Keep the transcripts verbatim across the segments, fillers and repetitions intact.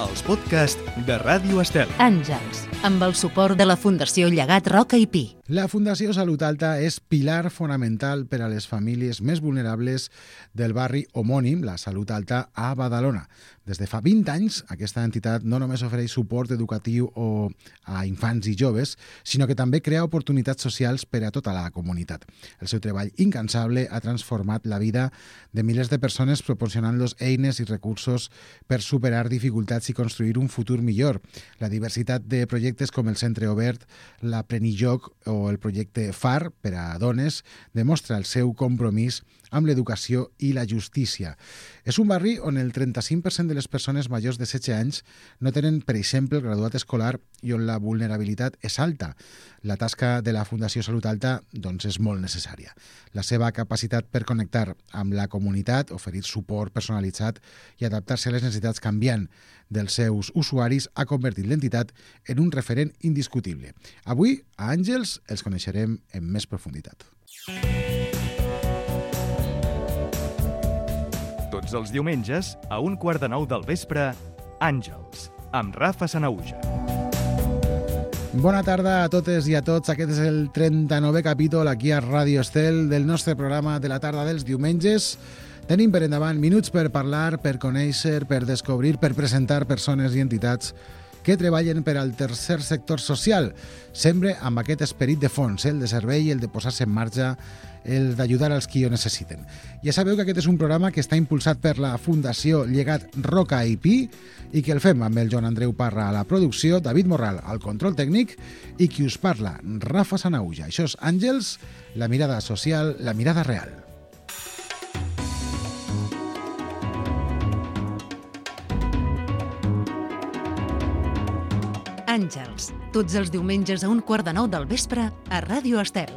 els podcasts de Ràdio Estel. Àngels, amb el suport de la Fundació Llegat Roca i Pi. La Fundació Salut Alta és pilar fonamental per a les famílies més vulnerables del barri homònim, la Salut Alta, a Badalona. Des de fa vint anys, aquesta entitat no només ofereix suport educatiu o a infants i joves, sinó que també crea oportunitats socials per a tota la comunitat. El seu treball incansable ha transformat la vida de milers de persones proporcionant-los eines i recursos per superar dificultats i construir un futur millor. La diversitat de projectes com el Centre Obert, l'Aprenilloc o el projecte F A R per a dones demostra el seu compromís amb l'educació i la justícia. És un barri on el trenta-cinc per cent de les persones majors de setze anys no tenen, per exemple, el graduat escolar i on la vulnerabilitat és alta. La tasca de la Fundació Salut Alta doncs, és molt necessària. La seva capacitat per connectar amb la comunitat, oferir suport personalitzat i adaptar-se a les necessitats canviant dels seus usuaris ha convertit l'entitat en un referent indiscutible. Avui, a Àngels, els coneixerem en més profunditat. Tots els diumenges, a un quart de nou del vespre, Àngels, amb Rafa Sanauja. Bona tarda a totes i a tots. Aquest és el trenta-novè capítol aquí a Ràdio Estel del nostre programa de la tarda dels diumenges. Tenim per endavant minuts per parlar, per conèixer, per descobrir, per presentar persones i entitats que treballen per al tercer sector social, sempre amb aquest esperit de fons, el de servei, el de posar-se en marxa, el d'ajudar als qui ho necessiten. Ja sabeu que aquest és un programa que està impulsat per la Fundació Llegat Roca i Pi i que el fem amb el Joan Andreu Parra a la producció, David Morral al control tècnic i qui us parla, Rafa Sanauja. Això és Àngels, la mirada social, la mirada real. Àngels, tots els diumenges a un quart de nou del vespre a Ràdio Estel.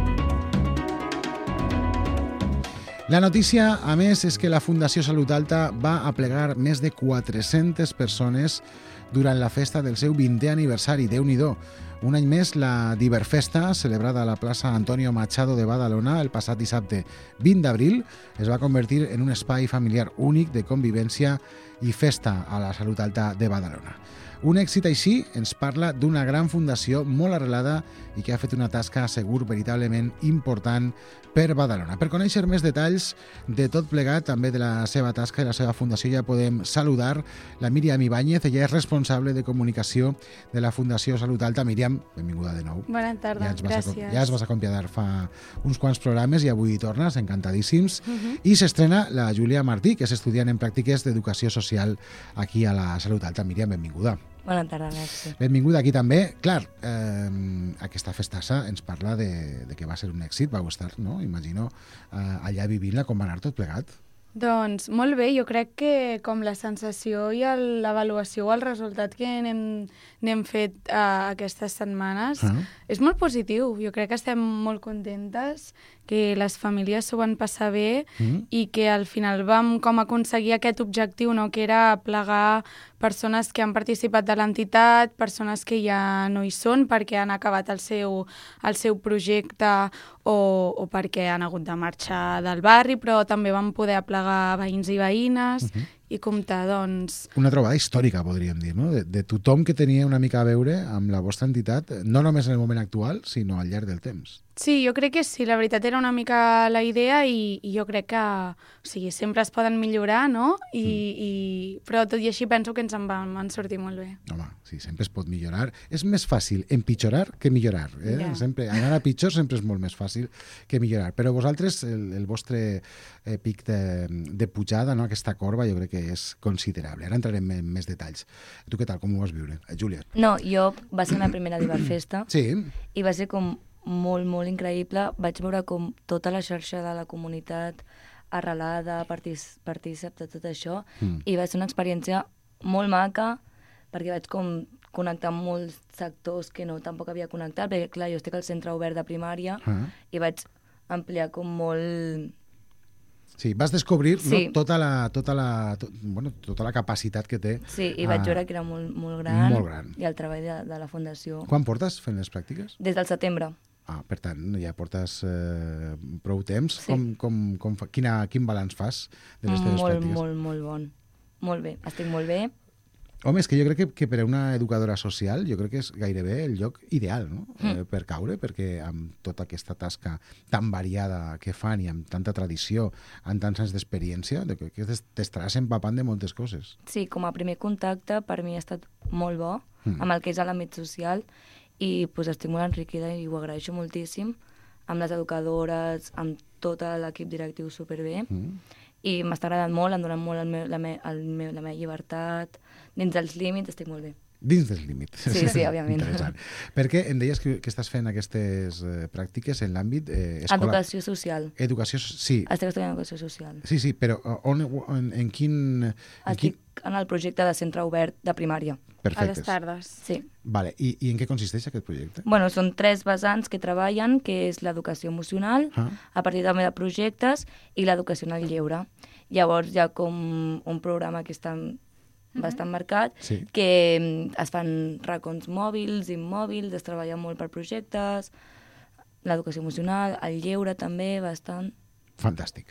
La notícia, a més, és que la Fundació Salut Alta va aplegar més de quatre-centes persones durant la festa del seu vintè aniversari. Déu-n'hi-do. Un any més, la Diverfesta, celebrada a la plaça Antonio Machado de Badalona el passat dissabte vint d'abril, es va convertir en un espai familiar únic de convivència i festa a la Salut Alta de Badalona. Un èxit així ens parla d'una gran fundació molt arrelada i que ha fet una tasca segur veritablement important per Badalona. Per conèixer més detalls de tot plegat, també de la seva tasca i la seva fundació, ja podem saludar la Míriam Ibáñez. Ella és responsable de comunicació de la Fundació Salut Alta. Míriam, benvinguda de nou. Bona tarda, ja gràcies. Ja es vas acomiadar fa uns quants programes i avui tornes, encantadíssims. Uh -huh. I s'estrena la Júlia Martí, que és estudiant en pràctiques d'educació social aquí a la Salut Alta. Míriam, benvinguda. Bona tarda, merci. Benvinguda aquí també. Clar, eh, aquesta festassa ens parla de, de que va ser un èxit, vau estar, no? Imagino, eh, allà vivint-la, com va anar tot plegat? Doncs molt bé, jo crec que com la sensació i el- l'avaluació o el resultat que n'hem, n'hem fet uh, aquestes setmanes Ah. és molt positiu. Jo crec que estem molt contentes, que les famílies s'ho van passar bé Mm. i que al final vam com aconseguir aquest objectiu, no? Que era plegar persones que han participat de l'entitat, persones que ja no hi són perquè han acabat el seu, el seu projecte o, o perquè han hagut de marxar del barri, però també vam poder aplegar veïns i veïnes Uh-huh. i comptar, doncs... Una trobada històrica, podríem dir, no? De, de tothom que tenia una mica a veure amb la vostra entitat, no només en el moment actual, sinó al llarg del temps. Sí, jo crec que sí, la veritat era una mica la idea i, i jo crec que, o sigui, sempre es poden millorar, no? I, mm. i, però tot i així penso que ens en van, van sortir molt bé. Home, sí, sempre es pot millorar. És més fàcil empitjorar que millorar. Eh? Ja. Sempre, anar a pitjor sempre és molt més fàcil que millorar. Però vosaltres, el, el vostre eh, pic de, de pujada, no? Aquesta corba, jo crec que és considerable. Ara entrarem en més detalls. Tu què tal? Com ho vas viure? Eh, Júlia? No, jo va ser la primera Diverfesta Sí. i va ser com molt, molt increïble. Vaig veure com tota la xarxa de la comunitat arrelada, partic partícip de tot això, Mm. i va ser una experiència molt maca perquè vaig com connectar amb molts sectors que no tampoc havia connectat, perquè clar, jo estic al centre obert de primària Ah. i vaig ampliar com molt... Sí, vas descobrir Sí. no, tota, la, tota, la, to, bueno, tota la capacitat que té. Sí, i vaig Ah, veure que era molt, molt gran, molt gran. i el treball de, de la fundació. Quan portes fent les pràctiques? Des del setembre. Ah, per tant, ja portes eh, prou temps. Sí. Com, com, com fa, quina, quin balanç fas de les teves Molt, pràctiques? molt, molt bon. Molt bé, estic molt bé. Home, és que jo crec que, que per a una educadora social jo crec que és gairebé el lloc ideal, no? Mm. Eh, per caure, perquè amb tota aquesta tasca tan variada que fan i amb tanta tradició, amb tants anys d'experiència, de que t'estaràs empapant de moltes coses. Sí, com a primer contacte per mi ha estat molt bo mm. amb el que és l'àmbit social i pues, estic molt enriquida i ho agraeixo moltíssim amb les educadores, amb tot l'equip directiu superbé. Mm. I m'està agradant molt, em donen molt el meu, la, me, el meu, la meva llibertat, dins dels límits estic molt bé. Dins dels límits. Sí, sí, òbviament. Interessant. Perquè em deies que, que estàs fent aquestes eh, pràctiques en l'àmbit eh, escolar. Educació social. Educació, sí. Estic estudiant educació social. Sí, sí, però on, on, en quin... En Estic quin... en el projecte de centre obert de primària. Perfectes. A les tardes. Sí. Vale. I, I en què consisteix aquest projecte? Bueno, són tres vessants que treballen, que és l'educació emocional, ah. a partir també de projectes, i l'educació en el lleure. Llavors hi ha com un programa que està bastant marcat, sí. que es fan racons mòbils, immòbils, es treballa molt per projectes, l'educació emocional, el lleure també, bastant. Fantàstic.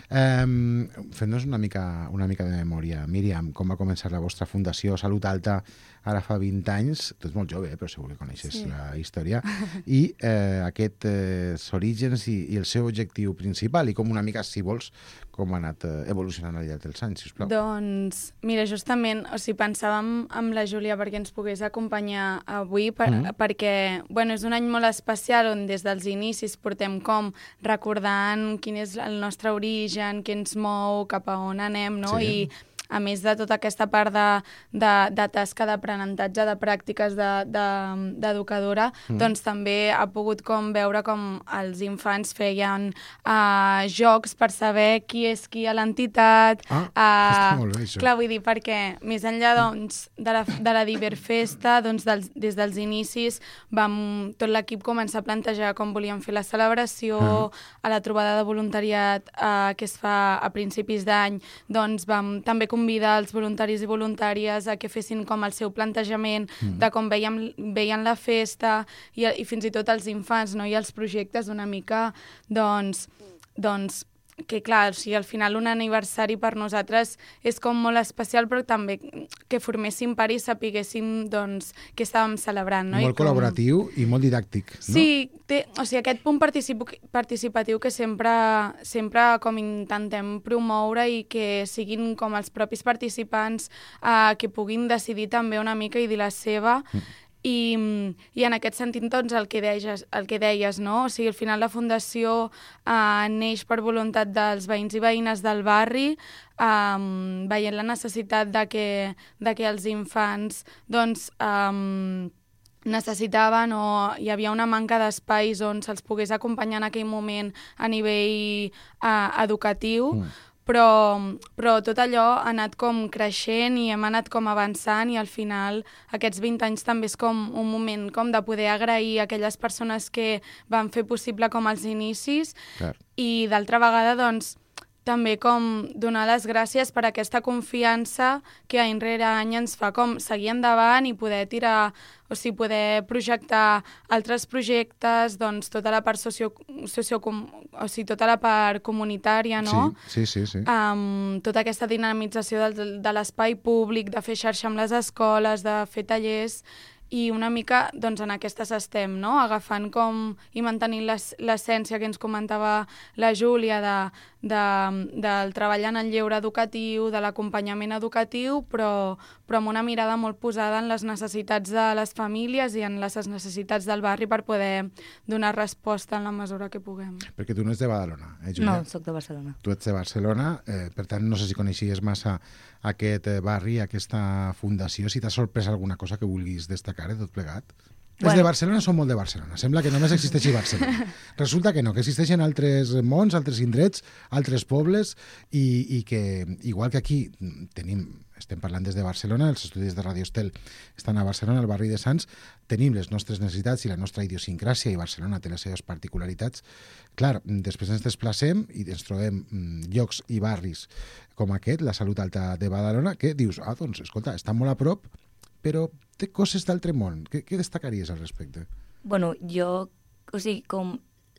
Um, Fent-nos una mica, una mica de memòria. Míriam, com va començar la vostra fundació Salut Alta ara fa vint anys? Tu ets molt jove, eh, però segur que coneixes sí. la història. I eh, aquests eh, orígens i, i el seu objectiu principal i com una mica, si vols, com ha anat eh, evolucionant al llarg dels anys, sisplau. Doncs, mira, justament, o sigui, pensàvem amb la Júlia perquè ens pogués acompanyar avui, per, mm. perquè, bueno, és un any molt especial on des dels inicis portem com recordant quin és el nostre origen, què ens mou, cap a on anem, no? Sí. I a més de tota aquesta part de, de, de tasca d'aprenentatge, de pràctiques d'educadora, de, de, mm. doncs també ha pogut com veure com els infants feien uh, jocs per saber qui és qui a l'entitat. Ah, uh, està molt bé, això. Clar, vull dir, perquè més enllà doncs, de, la, de la Diverfesta, doncs, dels, des dels inicis vam, tot l'equip començar a plantejar com volíem fer la celebració, uh. a la trobada de voluntariat uh, que es fa a principis d'any, doncs vam també convidar els voluntaris i voluntàries a que fessin com el seu plantejament mm. de com veiem, veien la festa i, i fins i tot els infants, no? I els projectes una mica, doncs, doncs que clar, o sigui, al final un aniversari per nosaltres és com molt especial, però també que forméssim part i sapiguéssim doncs, què estàvem celebrant. No? Molt I com... col·laboratiu i molt didàctic. No? Sí, té, o sigui, aquest punt particip participatiu que sempre, sempre com intentem promoure i que siguin com els propis participants eh, que puguin decidir també una mica i dir la seva. Mm. I, i en aquest sentit, doncs, el que deies, el que deies, no? O sigui, al final la Fundació eh, neix per voluntat dels veïns i veïnes del barri, eh, veient la necessitat de que, de que els infants, doncs, eh, necessitaven o hi havia una manca d'espais on se'ls pogués acompanyar en aquell moment a nivell eh, educatiu, mm. Però, però tot allò ha anat com creixent i hem anat com avançant i al final aquests vint anys també és com un moment com de poder agrair a aquelles persones que van fer possible com els inicis. Clar. I d'altra vegada doncs també com donar les gràcies per aquesta confiança que any rere any ens fa com seguir endavant i poder tirar, o sigui, poder projectar altres projectes, doncs tota la part socio, socio o sigui, tota la part comunitària, no? Sí, sí, sí. sí. Um, tota aquesta dinamització de, de l'espai públic, de fer xarxa amb les escoles, de fer tallers, i una mica doncs, en aquestes estem, no? Agafant com i mantenint l'essència que ens comentava la Júlia de, de, del treball en el lleure educatiu, de l'acompanyament educatiu, però, però amb una mirada molt posada en les necessitats de les famílies i en les necessitats del barri per poder donar resposta en la mesura que puguem. Perquè tu no ets de Badalona, eh, Júlia? No, soc de Barcelona. Tu ets de Barcelona, eh, per tant no sé si coneixies massa aquest barri, aquesta fundació, si t'ha sorprès alguna cosa que vulguis destacar de tot plegat. Bueno. Els de Barcelona són molt de Barcelona. Sembla que només existeixi Barcelona. Resulta que no, que existeixen altres mons, altres indrets, altres pobles i, i que, igual que aquí tenim, estem parlant des de Barcelona, els estudis de Radio Estel estan a Barcelona, al barri de Sants, tenim les nostres necessitats i la nostra idiosincràsia i Barcelona té les seves particularitats. Clar, després ens desplacem i ens trobem llocs i barris com aquest, la Salut Alta de Badalona, que dius, ah, doncs, escolta, està molt a prop, però té coses d'altre món. Què, què destacaries al respecte? Bueno, jo, o sigui, com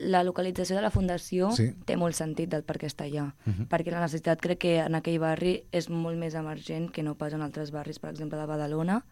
la localització de la fundació sí. té molt sentit del per què està allà, Uh -huh. perquè la necessitat crec que en aquell barri és molt més emergent que no pas en altres barris, per exemple, de Badalona.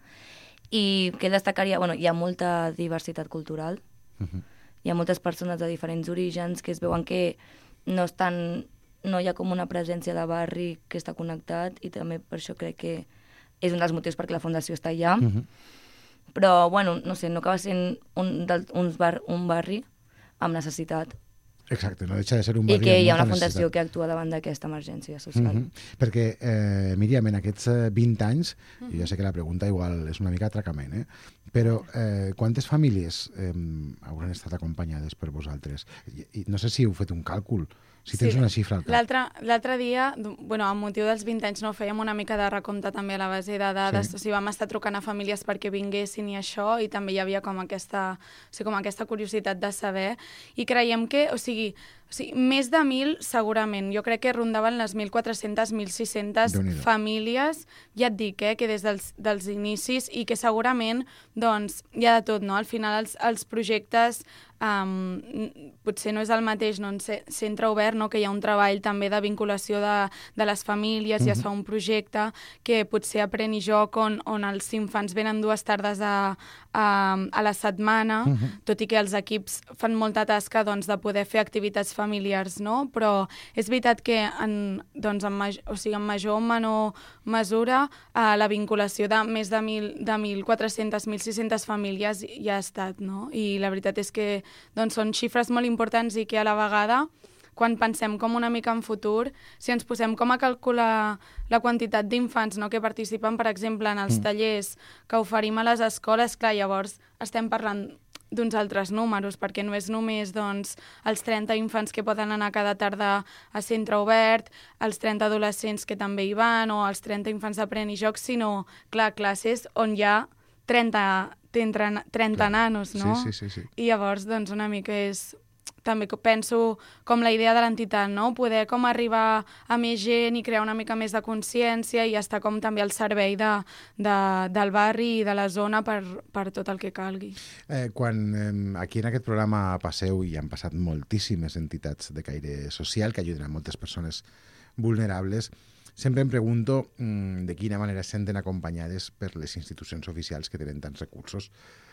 I què destacaria? Bueno, hi ha molta diversitat cultural, Uh -huh. hi ha moltes persones de diferents orígens que es veuen que no estan, no hi ha com una presència de barri que està connectat, i també per això crec que és un dels motius perquè la fundació està allà. Uh -huh. Però, bueno, no sé, no acaba sent un, del, uns bar, un barri amb necessitat. Exacte, no deixa de ser un I barri que hi ha amb una molta fundació necessitat. que actua davant d'aquesta emergència social. Uh -huh. Perquè, eh, Míriam, en aquests eh, vint anys, uh -huh. jo ja sé que la pregunta igual és una mica atracament, eh? però eh, quantes famílies eh, hauran estat acompanyades per vosaltres? I, i no sé si heu fet un càlcul, si tens Sí. una xifra al cap. L'altre l'altre dia, bueno, amb motiu dels vint anys, no, fèiem una mica de recompte també a la base de dades, Sí. o sigui, vam estar trucant a famílies perquè vinguessin i això, i també hi havia com aquesta, o sigui, com aquesta curiositat de saber, i creiem que, o sigui, o sigui, més de mil segurament, jo crec que rondaven les mil quatre-centes, mil sis-centes Déu-n'hi-do. famílies, ja et dic, eh, que des dels, dels inicis, i que segurament, doncs, hi ha de tot, no? Al final els, els projectes Um, potser no és el mateix, no? En centre obert, no? Que hi ha un treball també de vinculació de, de les famílies, uh-huh. i es fa un projecte que potser Aprèn i Joc, on, on els infants venen dues tardes a, a, a la setmana, uh-huh. tot i que els equips fan molta tasca, doncs, de poder fer activitats familiars, no? Però és veritat que en, doncs, en, major, o sigui, en major o menor mesura uh, la vinculació de més de mil quatre-centes, mil sis-centes famílies ja ha estat, no? I la veritat és que doncs són xifres molt importants i que a la vegada, quan pensem com una mica en futur, si ens posem com a calcular la quantitat d'infants, no, que participen, per exemple, en els mm. tallers que oferim a les escoles, clar, llavors estem parlant d'uns altres números, perquè no és només doncs, els trenta infants que poden anar cada tarda a centre obert, els trenta adolescents que també hi van, o els trenta infants d'Aprèn i Joc, sinó, clar, classes on hi ha trenta trenta Clar. nanos, no? Sí, sí, sí, sí. I llavors, doncs, una mica és... També penso com la idea de l'entitat, no? Poder com arribar a més gent i crear una mica més de consciència i estar com també al servei de, de, del barri i de la zona per, per tot el que calgui. Eh, quan eh, aquí en aquest programa passeu, i han passat moltíssimes entitats de caire social que ajuden a moltes persones vulnerables, sempre em pregunto mm, de quina manera es senten acompanyades per les institucions oficials que tenen tants recursos.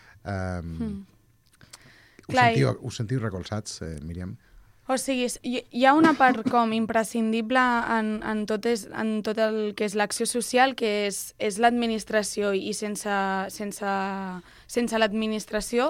Um, mm. us, Clar, sentiu, us sentiu recolzats, eh, Míriam? O sigui, hi, hi ha una part com imprescindible en, en, tot, és, en tot el que és l'acció social, que és, és l'administració, i sense, sense, sense l'administració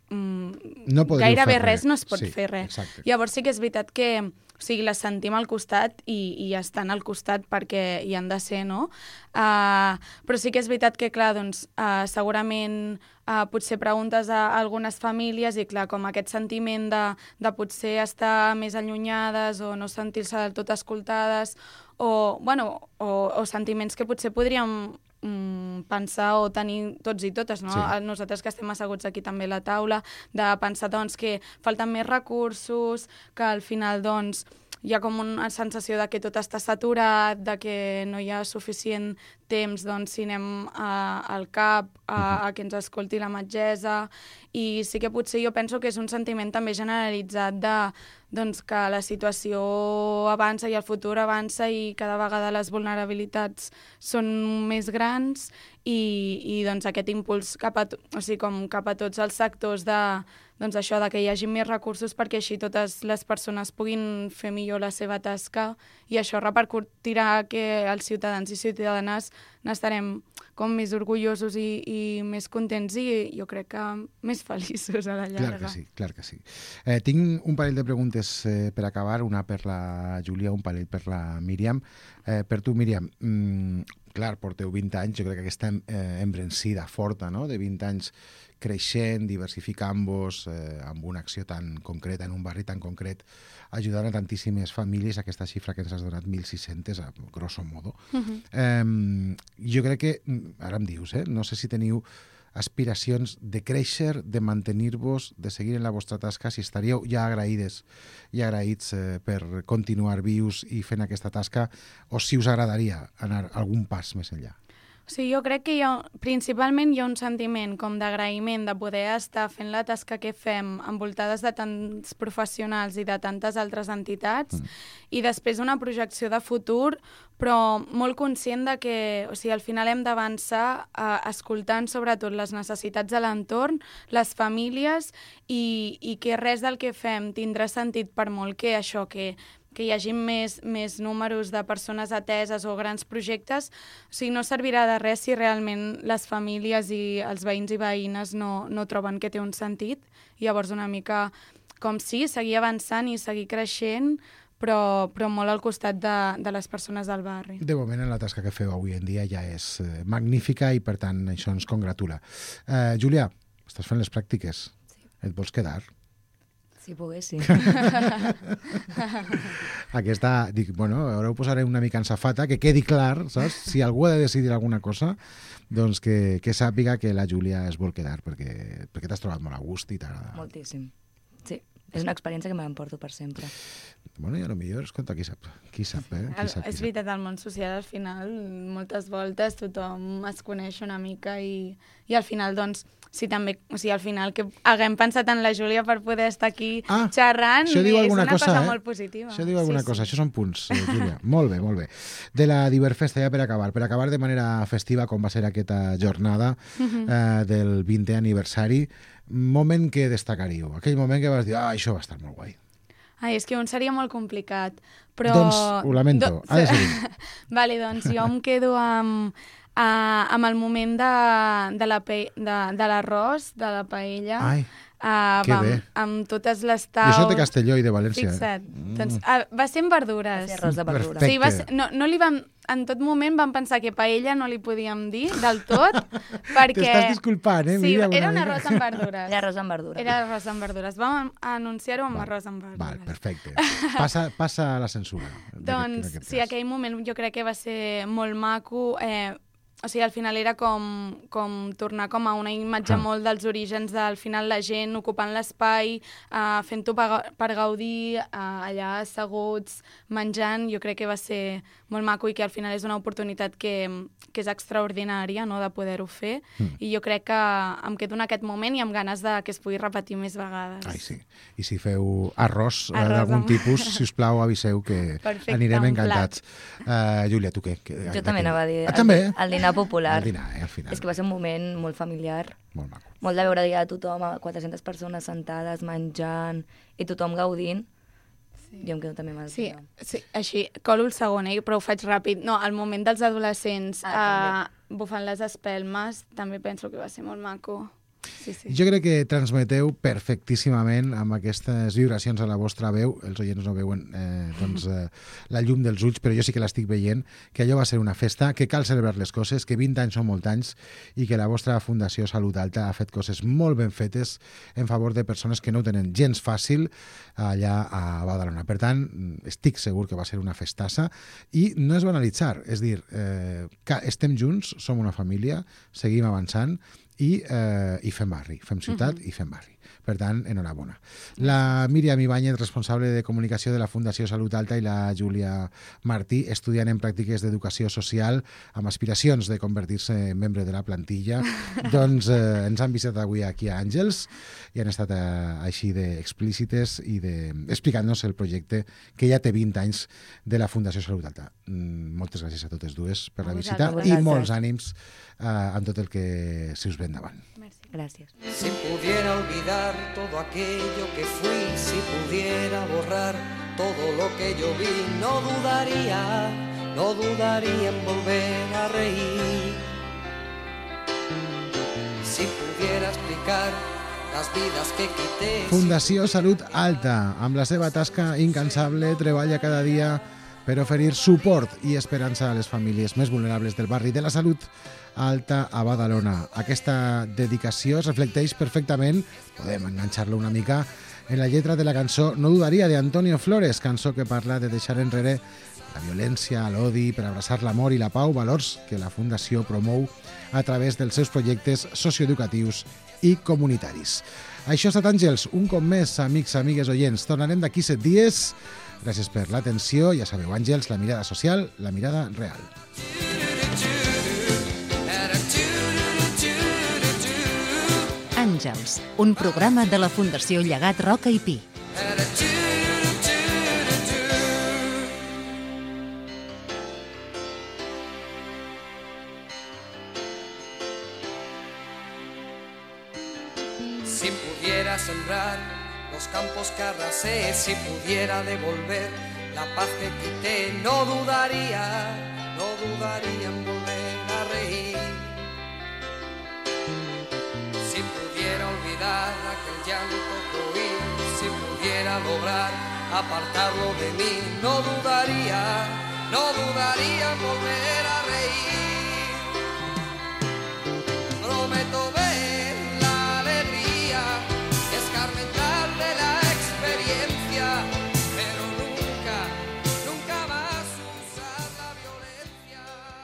mm, no gairebé res. res no es pot sí, fer res. Exacte. Llavors sí que és veritat que o sigui, les sentim al costat i, i estan al costat perquè hi han de ser, no? Uh, però sí que és veritat que, clar, doncs, uh, segurament uh, potser preguntes a algunes famílies i, clar, com aquest sentiment de, de potser estar més allunyades o no sentir-se del tot escoltades o, bueno, o, o sentiments que potser podríem mm, pensar o tenir tots i totes, no? Sí. Nosaltres que estem asseguts aquí també a la taula, de pensar doncs, que falten més recursos, que al final doncs, hi ha com una sensació de que tot està saturat, de que no hi ha suficient temps doncs, si anem a, al CAP a, a que ens escolti la metgessa, i sí que potser jo penso que és un sentiment també generalitzat de doncs, que la situació avança i el futur avança i cada vegada les vulnerabilitats són més grans i, i doncs, aquest impuls cap a, o sigui, com cap a tots els sectors de, doncs, això, de que hi hagi més recursos perquè així totes les persones puguin fer millor la seva tasca i això repercutirà que els ciutadans i ciutadanes n'estarem com més orgullosos i, i més contents i jo crec que més feliços a la llarga. Clar que sí, clar que sí. Eh, tinc un parell de preguntes eh, per acabar, una per la Júlia, un parell per la Míriam. Eh, per tu, Míriam, mm, clar, porteu vint anys, jo crec que aquesta eh, embrencida forta, no?, de vint anys creixent, diversificant-vos, eh, amb una acció tan concreta, en un barri tan concret, ajudant a tantíssimes famílies, aquesta xifra que ens has donat, mil sis-centes, a grosso modo. Uh-huh. eh, jo crec que, ara em dius, eh, no sé si teniu aspiracions de créixer, de mantenir-vos, de seguir en la vostra tasca, si estaríeu ja agraïdes i agraïts eh, per continuar vius i fent aquesta tasca, o si us agradaria anar algun pas més enllà. O sigui, jo crec que hi ha, principalment hi ha un sentiment com d'agraïment de poder estar fent la tasca que fem envoltades de tants professionals i de tantes altres entitats mm. i després una projecció de futur, però molt conscient de que, o sigui, al final hem d'avançar eh, escoltant sobretot les necessitats de l'entorn, les famílies i, i que res del que fem tindrà sentit per molt que això, que que hi hagi més, més números de persones ateses o grans projectes, o sigui, no servirà de res si realment les famílies i els veïns i veïnes no, no troben que té un sentit. I llavors una mica com sí, seguir avançant i seguir creixent, però, però molt al costat de, de les persones del barri. De moment, la tasca que feu avui en dia ja és eh, magnífica i, per tant, això ens congratula. Eh, Júlia, estàs fent les pràctiques. Sí. Et vols quedar? Si pogués, sí. Aquesta, dic, bueno, ara ho posaré una mica en safata, que quedi clar, saps? Si algú ha de decidir alguna cosa, doncs que, que sàpiga que la Júlia es vol quedar, perquè, perquè t'has trobat molt a gust i t'agrada. Moltíssim. Sí, és una experiència que m'emporto per sempre. Bueno, i a lo millor, escolta, qui sap? Qui sap, eh? Qui sap, qui és veritat, al món social, al final, moltes voltes tothom es coneix una mica i, i al final, doncs, sí, també, o sigui, al final que haguem pensat en la Júlia per poder estar aquí ah, xerrant és una cosa, cosa eh? molt positiva. Això diu alguna sí, cosa, sí. Això són punts, eh, Júlia. Molt bé, molt bé. De la Diverfesta, ja per acabar, per acabar de manera festiva, com va ser aquesta jornada uh-huh. eh, del vintè aniversari, moment que destacaríeu, aquell moment que vas dir, ah, això va estar molt guai. Ai, és que un seria molt complicat, però... Doncs ho lamento, do... ha de ser. Vale, doncs jo em quedo amb... Uh, amb el moment de, de la pe... de, de l'arròs, de la paella. Ai, uh, que bé. Amb, amb totes les taules. Jo soc de Castelló i de València. Fixa't. Mm. Doncs, uh, va ser amb verdures. Va ser arròs de verdures. Sí, va ser, no, no li vam, en tot moment vam pensar que paella no li podíem dir del tot, perquè... T'estàs disculpant, eh? Sí, Mira, era un mica. arròs amb verdures. Era arròs amb verdures. Era arròs amb verdures. Vam anunciar-ho amb Val, arròs amb verdures. Val, perfecte. Passa, passa a la censura. Doncs sí, aquell moment jo crec que va ser molt maco. Eh, O sigui, al final era com, com tornar com a una imatge ah. molt dels orígens del final la gent ocupant l'espai, uh, fent-ho per, per gaudir, uh, allà asseguts, menjant. Jo crec que va ser molt maco i que al final és una oportunitat que, que és extraordinària, no?, de poder-ho fer. Mm. I jo crec que em quedo en aquest moment i amb ganes de que es pugui repetir més vegades. Ai, sí. I si feu arròs, arròs d'algun amb... tipus, si us plau, aviseu que Perfecte, anirem encantats. Uh, Júlia, tu què? Que, jo també anava a dir. Ah, també? El dinar popular. El dinar, eh, al final. És que va ser un moment molt familiar. Molt maco. Molt de veure ja tothom, quatre-centes persones sentades, menjant, i tothom gaudint. Sí. Jo em quedo també amb el sí, sí, així, colo el segon, eh, però ho faig ràpid. No, el moment dels adolescents ah, uh, bufant les espelmes, també penso que va ser molt maco. Sí, sí. Jo crec que transmeteu perfectíssimament amb aquestes vibracions a la vostra veu, els oients no veuen eh, doncs, eh, la llum dels ulls, però jo sí que l'estic veient, que allò va ser una festa, que cal celebrar les coses, que vint anys són molts anys i que la vostra Fundació Salut Alta ha fet coses molt ben fetes en favor de persones que no ho tenen gens fàcil allà a Badalona. Per tant, estic segur que va ser una festassa i no és banalitzar, és dir, eh, que estem junts, som una família, seguim avançant i, eh, i fem barri, fem ciutat uh-huh. i fem barri. Per tant, enhorabona. La Míriam Ibáñez, responsable de comunicació de la Fundació Salut Alta, i la Júlia Martí, estudiant en pràctiques d'educació social amb aspiracions de convertir-se en membre de la plantilla, doncs eh, ens han visitat avui aquí a Àngels i han estat eh, així d'explícites i de... explicant-nos el projecte que ja té vint anys de la Fundació Salut Alta. Mm, moltes gràcies a totes dues per la visita i molts ànims eh, en tot el que se us ve endavant. Merci. Gràcies. Si pudiera olvidar todo aquello que fui, si pudiera borrar todo lo que yo vi, no dudaría, no dudaría en volver a reír. Si pudiera explicar las vidas que quité... Fundació Salut Alta, amb la seva tasca incansable, treballa cada dia per oferir suport i esperança a les famílies més vulnerables del barri de la Salut Alta a Badalona. Aquesta dedicació es reflecteix perfectament, podem enganxar-lo una mica, en la lletra de la cançó No dudaria, de Antonio Flores, cançó que parla de deixar enrere la violència, l'odi, per abraçar l'amor i la pau, valors que la Fundació promou a través dels seus projectes socioeducatius i comunitaris. Això ha estat Àngels, un cop més, amics, amigues, oients. Tornarem d'aquí set dies. Gràcies per l'atenció. Ja sabeu, Àngels, la mirada social, la mirada real. Àngels, un programa de la Fundació Llegat Roca i Pi. Si pudiera sembrar los campos que arrasé, si pudiera devolver la paz que quité, no dudaría, no dudaría en volver a reír. Si pudiera olvidar aquel llanto que oí, si pudiera lograr apartarlo de mí, no dudaría, no dudaría en volver a reír. Prometo ver la alegría, escarmentar de la experiencia, pero nunca, nunca más usar la violencia.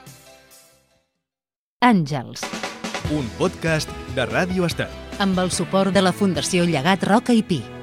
Àngels, Un podcast de Ràdio Estat. amb el suport de la Fundació Llegat Roca i Pi.